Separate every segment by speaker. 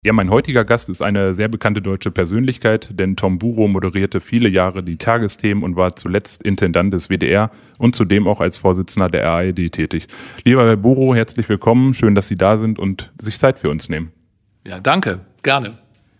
Speaker 1: Ja, mein heutiger Gast ist eine sehr bekannte deutsche Persönlichkeit, denn Tom Buro moderierte viele Jahre die Tagesthemen und war zuletzt Intendant des WDR und zudem auch als Vorsitzender der ARD tätig. Lieber Herr Buro, herzlich willkommen, schön, dass Sie da sind und sich Zeit für uns nehmen.
Speaker 2: Ja, danke, gerne.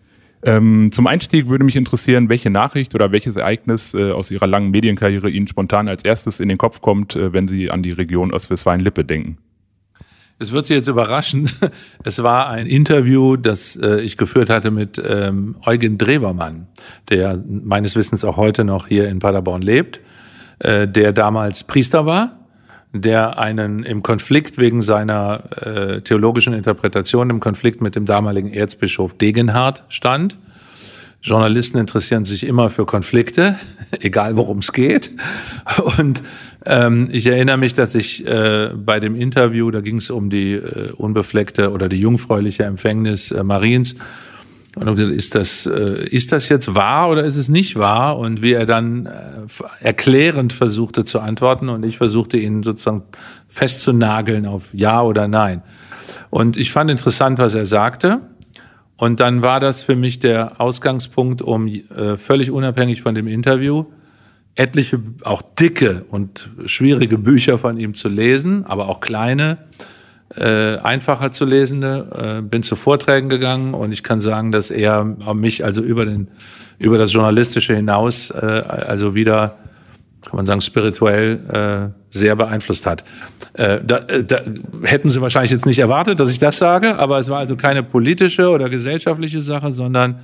Speaker 1: Zum Einstieg würde mich interessieren, welche Nachricht oder welches Ereignis aus Ihrer langen Medienkarriere Ihnen spontan als erstes in den Kopf kommt, wenn Sie an die Region Ostwestfalen-Lippe denken.
Speaker 2: Es wird Sie jetzt überraschen. Es war ein Interview, das ich geführt hatte mit Eugen Drewermann, der meines Wissens auch heute noch hier in Paderborn lebt, der damals Priester war, der einen im Konflikt wegen seiner theologischen Interpretation, im Konflikt mit dem damaligen Erzbischof Degenhardt stand. Journalisten interessieren sich immer für Konflikte, egal worum es geht. Und ich erinnere mich, dass ich bei dem Interview, da ging es um die unbefleckte oder die jungfräuliche Empfängnis Mariens, und ich gesagt, ist das jetzt wahr oder ist es nicht wahr? Und wie er dann erklärend versuchte zu antworten und ich versuchte ihn sozusagen festzunageln auf Ja oder Nein. Und ich fand interessant, was er sagte. Und dann war das für mich der Ausgangspunkt, um völlig unabhängig von dem Interview etliche, auch dicke und schwierige Bücher von ihm zu lesen, aber auch kleine, einfacher zu lesende. Bin zu Vorträgen gegangen und ich kann sagen, dass er mich also über das Journalistische hinaus also wieder, kann man sagen, spirituell sehr beeinflusst hat. Da hätten Sie wahrscheinlich jetzt nicht erwartet, dass ich das sage, aber es war also keine politische oder gesellschaftliche Sache, sondern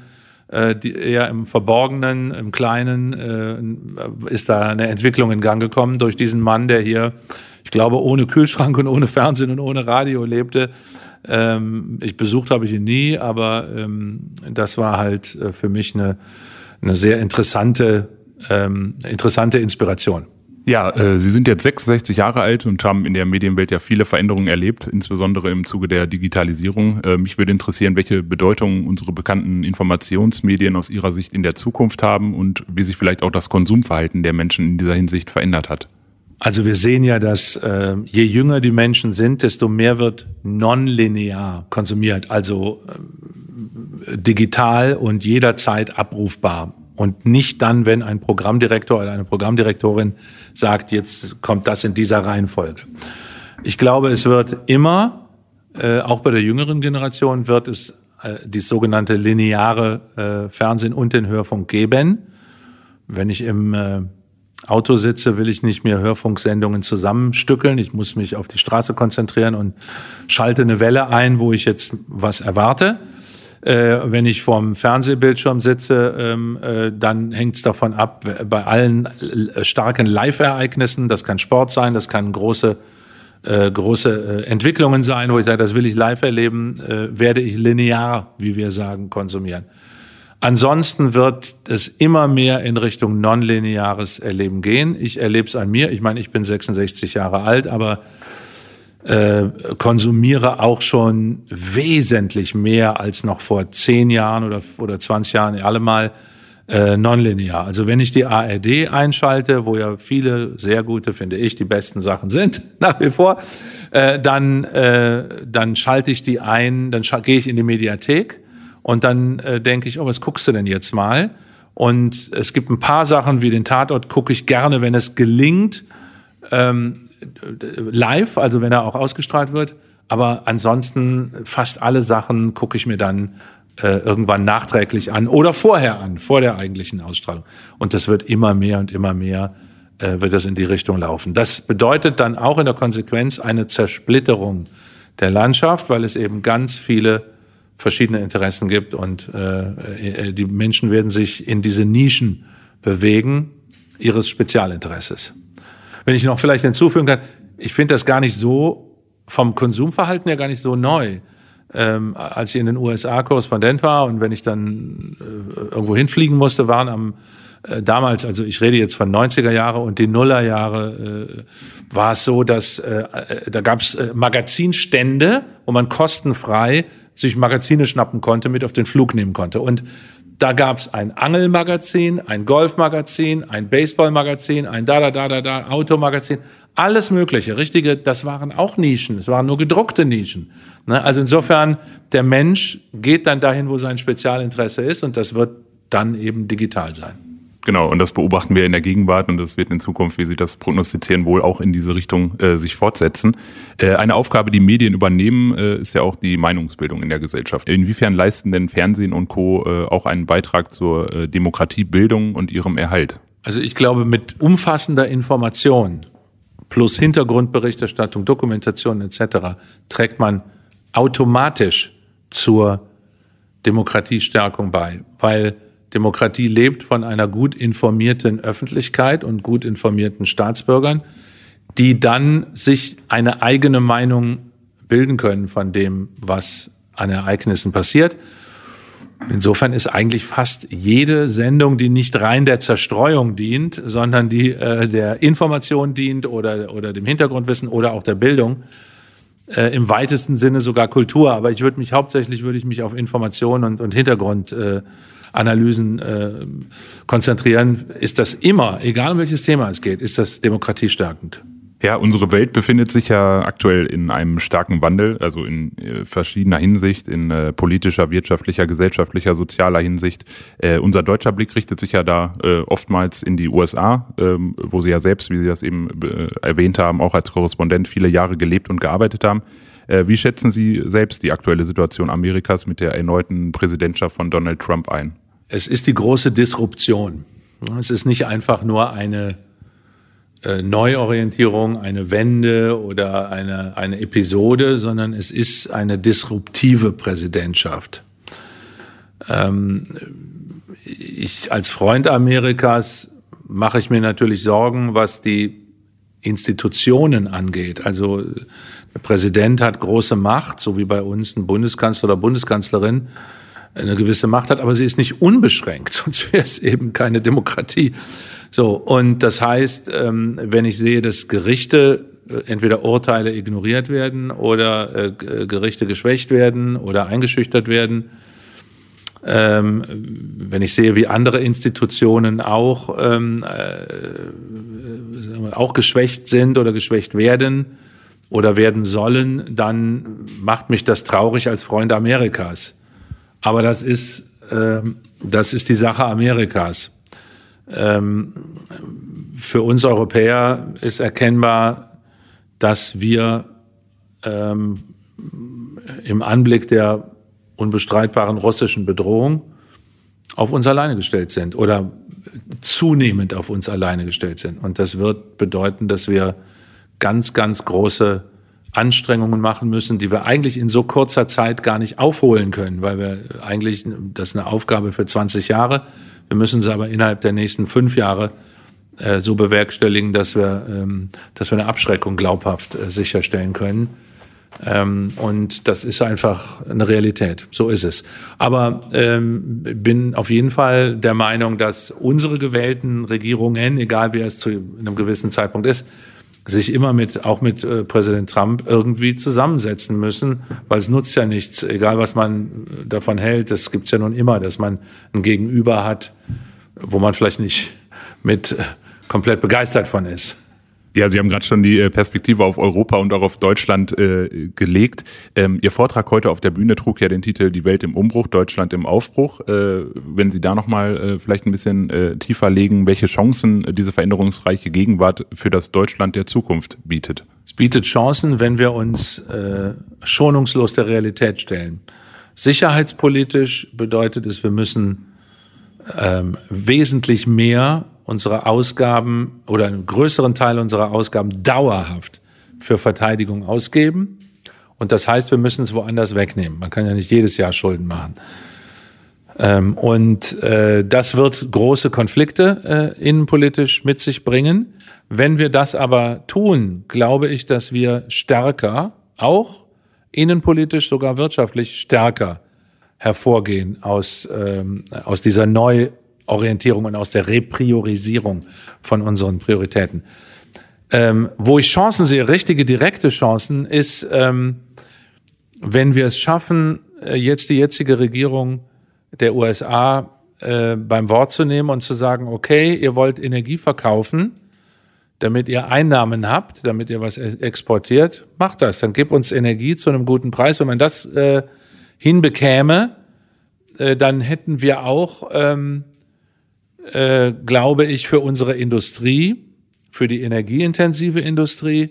Speaker 2: eher im Verborgenen, im Kleinen ist da eine Entwicklung in Gang gekommen durch diesen Mann, der hier, ich glaube, ohne Kühlschrank und ohne Fernsehen und ohne Radio lebte. Besucht habe ich ihn nie, aber das war halt für mich eine sehr interessante Inspiration.
Speaker 1: Ja, Sie sind jetzt 66 Jahre alt und haben in der Medienwelt ja viele Veränderungen erlebt, insbesondere im Zuge der Digitalisierung. Mich würde interessieren, welche Bedeutung unsere bekannten Informationsmedien aus Ihrer Sicht in der Zukunft haben und wie sich vielleicht auch das Konsumverhalten der Menschen in dieser Hinsicht verändert hat.
Speaker 2: Also wir sehen ja, dass je jünger die Menschen sind, desto mehr wird nonlinear konsumiert, also digital und jederzeit abrufbar. Und nicht dann, wenn ein Programmdirektor oder eine Programmdirektorin sagt, jetzt kommt das in dieser Reihenfolge. Ich glaube, es wird immer, auch bei der jüngeren Generation, wird es die sogenannte lineare Fernsehen und den Hörfunk geben. Wenn ich im Auto sitze, will ich nicht mehr Hörfunksendungen zusammenstückeln. Ich muss mich auf die Straße konzentrieren und schalte eine Welle ein, wo ich jetzt was erwarte. Wenn ich vorm Fernsehbildschirm sitze, dann hängt es davon ab, bei allen starken Live-Ereignissen, das kann Sport sein, das kann große Entwicklungen sein, wo ich sage, das will ich live erleben, werde ich linear, wie wir sagen, konsumieren. Ansonsten wird es immer mehr in Richtung nonlineares Erleben gehen. Ich erlebe es an mir. Ich meine, ich bin 66 Jahre alt, aber konsumiere auch schon wesentlich mehr als noch vor 10 Jahren oder 20 Jahren allemal nonlinear. Also wenn ich die ARD einschalte, wo ja viele sehr gute, finde ich, die besten Sachen sind, nach wie vor, dann schalte ich die ein, dann gehe ich in die Mediathek und dann denke ich, oh, was guckst du denn jetzt mal? Und es gibt ein paar Sachen wie den Tatort, gucke ich gerne, wenn es gelingt, live, also wenn er auch ausgestrahlt wird, aber ansonsten fast alle Sachen gucke ich mir dann irgendwann nachträglich an oder vorher an, vor der eigentlichen Ausstrahlung. Und das wird immer mehr und immer mehr, wird das in die Richtung laufen. Das bedeutet dann auch in der Konsequenz eine Zersplitterung der Landschaft, weil es eben ganz viele verschiedene Interessen gibt und die Menschen werden sich in diese Nischen bewegen, ihres Spezialinteresses. Wenn ich noch vielleicht hinzufügen kann, ich finde das gar nicht so, vom Konsumverhalten her gar nicht so neu. Als ich in den USA Korrespondent war und wenn ich dann irgendwo hinfliegen musste, waren damals, also ich rede jetzt von 90er Jahre und die Nullerjahre, war es so, dass da gab es Magazinstände, wo man kostenfrei sich Magazine schnappen konnte, mit auf den Flug nehmen konnte. Und Da gab es ein Angelmagazin, ein Golfmagazin, ein Baseballmagazin, ein Automagazin, alles Mögliche. Richtige, das waren auch Nischen, es waren nur gedruckte Nischen. Also insofern, der Mensch geht dann dahin, wo sein Spezialinteresse ist, und das wird dann eben digital sein.
Speaker 1: Genau, und das beobachten wir in der Gegenwart, und das wird in Zukunft, wie Sie das prognostizieren, wohl auch in diese Richtung sich fortsetzen. Eine Aufgabe, die Medien übernehmen, ist ja auch die Meinungsbildung in der Gesellschaft. Inwiefern leisten denn Fernsehen und Co. Auch einen Beitrag zur Demokratiebildung und ihrem Erhalt?
Speaker 2: Also ich glaube, mit umfassender Information plus Hintergrundberichterstattung, Dokumentation etc. trägt man automatisch zur Demokratiestärkung bei, weil Demokratie lebt von einer gut informierten Öffentlichkeit und gut informierten Staatsbürgern, die dann sich eine eigene Meinung bilden können von dem, was an Ereignissen passiert. Insofern ist eigentlich fast jede Sendung, die nicht rein der Zerstreuung dient, sondern die der Information dient oder dem Hintergrundwissen oder auch der Bildung, im weitesten Sinne sogar Kultur. Aber ich würde mich hauptsächlich auf Information und Hintergrundanalysen konzentrieren. Ist das immer, egal um welches Thema es geht, ist das demokratiestärkend.
Speaker 1: Ja, unsere Welt befindet sich ja aktuell in einem starken Wandel, also in verschiedener Hinsicht, in politischer, wirtschaftlicher, gesellschaftlicher, sozialer Hinsicht. Unser deutscher Blick richtet sich ja da oftmals in die USA, wo Sie ja selbst, wie Sie das eben erwähnt haben, auch als Korrespondent viele Jahre gelebt und gearbeitet haben. Wie schätzen Sie selbst die aktuelle Situation Amerikas mit der erneuten Präsidentschaft von Donald Trump ein?
Speaker 2: Es ist die große Disruption. Es ist nicht einfach nur eine Neuorientierung, eine Wende oder eine Episode, sondern es ist eine disruptive Präsidentschaft. Ich als Freund Amerikas mache ich mir natürlich Sorgen, was die Institutionen angeht. Also der Präsident hat große Macht, so wie bei uns ein Bundeskanzler oder Bundeskanzlerin eine gewisse Macht hat, aber sie ist nicht unbeschränkt, sonst wäre es eben keine Demokratie. So, und das heißt, wenn ich sehe, dass Gerichte entweder Urteile ignoriert werden oder Gerichte geschwächt werden oder eingeschüchtert werden, wenn ich sehe, wie andere Institutionen auch geschwächt sind oder geschwächt werden oder werden sollen, dann macht mich das traurig als Freund Amerikas. Aber das ist die Sache Amerikas. Für uns Europäer ist erkennbar, dass wir im Anblick der unbestreitbaren russischen Bedrohung auf uns alleine gestellt sind oder zunehmend auf uns alleine gestellt sind. Und das wird bedeuten, dass wir ganz, ganz große Anstrengungen machen müssen, die wir eigentlich in so kurzer Zeit gar nicht aufholen können, weil das ist eine Aufgabe für 20 Jahre. Wir müssen sie aber innerhalb der nächsten 5 Jahre so bewerkstelligen, dass wir eine Abschreckung glaubhaft sicherstellen können. Und das ist einfach eine Realität. So ist es. Aber bin auf jeden Fall der Meinung, dass unsere gewählten Regierungen, egal wer es zu einem gewissen Zeitpunkt ist, sich immer auch mit Präsident Trump irgendwie zusammensetzen müssen, weil es nutzt ja nichts, egal was man davon hält. Das gibt's ja nun immer, dass man ein Gegenüber hat, wo man vielleicht nicht mit komplett begeistert von ist.
Speaker 1: Ja, Sie haben gerade schon die Perspektive auf Europa und auch auf Deutschland gelegt. Ihr Vortrag heute auf der Bühne trug ja den Titel Die Welt im Umbruch, Deutschland im Aufbruch. Wenn Sie da nochmal vielleicht ein bisschen tiefer legen, welche Chancen diese veränderungsreiche Gegenwart für das Deutschland der Zukunft bietet?
Speaker 2: Es bietet Chancen, wenn wir uns schonungslos der Realität stellen. Sicherheitspolitisch bedeutet es, wir müssen wesentlich mehr unsere Ausgaben oder einen größeren Teil unserer Ausgaben dauerhaft für Verteidigung ausgeben. Und das heißt, wir müssen es woanders wegnehmen. Man kann ja nicht jedes Jahr Schulden machen. Das wird große Konflikte innenpolitisch mit sich bringen. Wenn wir das aber tun, glaube ich, dass wir stärker, auch innenpolitisch, sogar wirtschaftlich stärker hervorgehen aus dieser Neuorientierung und aus der Repriorisierung von unseren Prioritäten. Wo ich Chancen sehe, richtige, direkte Chancen, ist, wenn wir es schaffen, die jetzige Regierung der USA beim Wort zu nehmen und zu sagen, okay, ihr wollt Energie verkaufen, damit ihr Einnahmen habt, damit ihr was exportiert, macht das. Dann gebt uns Energie zu einem guten Preis. Wenn man das hinbekäme, dann hätten wir auch, glaube ich, für unsere Industrie, für die energieintensive Industrie,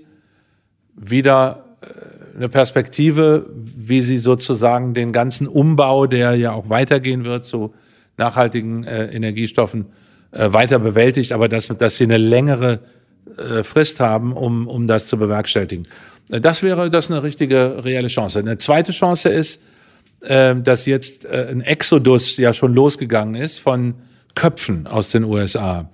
Speaker 2: wieder eine Perspektive, wie sie sozusagen den ganzen Umbau, der ja auch weitergehen wird zu nachhaltigen Energiestoffen, weiter bewältigt, aber dass sie eine längere Frist haben, um das zu bewerkstelligen. Das wäre eine richtige, reelle Chance. Eine zweite Chance ist, dass jetzt ein Exodus ja schon losgegangen ist von Köpfen aus den USA.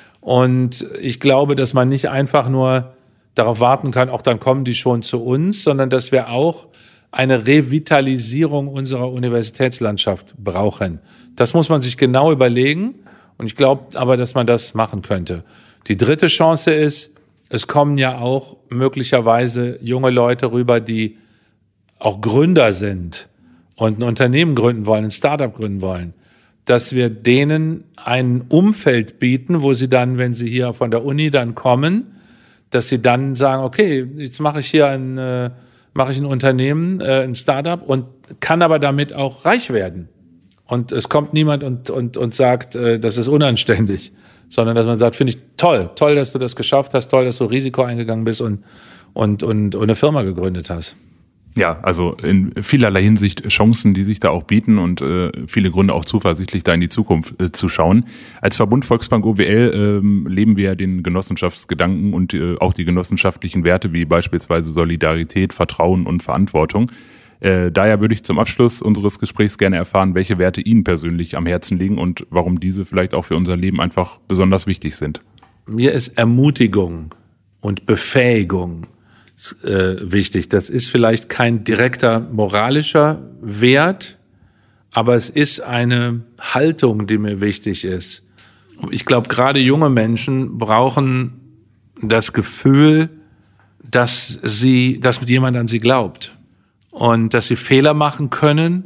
Speaker 2: Und ich glaube, dass man nicht einfach nur darauf warten kann, auch dann kommen die schon zu uns, sondern dass wir auch eine Revitalisierung unserer Universitätslandschaft brauchen. Das muss man sich genau überlegen und ich glaube aber, dass man das machen könnte. Die dritte Chance ist, es kommen ja auch möglicherweise junge Leute rüber, die auch Gründer sind und ein Unternehmen gründen wollen, ein Startup gründen wollen, dass wir denen ein Umfeld bieten, wo sie dann, wenn sie hier von der Uni dann kommen, dass sie dann sagen, okay, jetzt mache ich hier ein Unternehmen, ein Startup und kann aber damit auch reich werden. Und es kommt niemand und sagt, das ist unanständig, sondern dass man sagt, finde ich toll, dass du das geschafft hast, toll, dass du Risiko eingegangen bist und eine Firma gegründet hast.
Speaker 1: Ja, also in vielerlei Hinsicht Chancen, die sich da auch bieten und viele Gründe auch zuversichtlich da in die Zukunft zu schauen. Als Verbund Volksbank OWL leben wir ja den Genossenschaftsgedanken und auch die genossenschaftlichen Werte wie beispielsweise Solidarität, Vertrauen und Verantwortung. Daher würde ich zum Abschluss unseres Gesprächs gerne erfahren, welche Werte Ihnen persönlich am Herzen liegen und warum diese vielleicht auch für unser Leben einfach besonders wichtig sind.
Speaker 2: Mir ist Ermutigung und Befähigung wichtig. Das ist vielleicht kein direkter moralischer Wert, aber es ist eine Haltung, die mir wichtig ist. Ich glaube, gerade junge Menschen brauchen das Gefühl, dass jemand an sie glaubt und dass sie Fehler machen können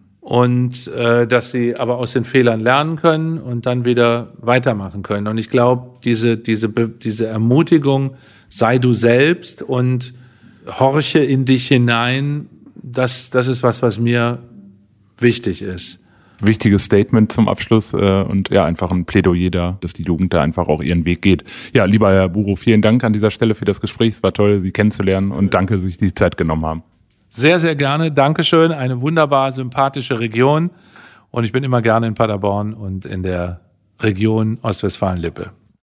Speaker 2: und dass sie aber aus den Fehlern lernen können und dann wieder weitermachen können. Und ich glaube, diese Ermutigung, sei du selbst und horche in dich hinein, das ist was mir wichtig ist.
Speaker 1: Wichtiges Statement zum Abschluss und ja, einfach ein Plädoyer da, dass die Jugend da einfach auch ihren Weg geht. Ja, lieber Herr Burow, vielen Dank an dieser Stelle für das Gespräch. Es war toll, Sie kennenzulernen und danke, dass Sie sich die Zeit genommen haben.
Speaker 2: Sehr, sehr gerne. Dankeschön. Eine wunderbar sympathische Region und ich bin immer gerne in Paderborn und in der Region Ostwestfalen-Lippe.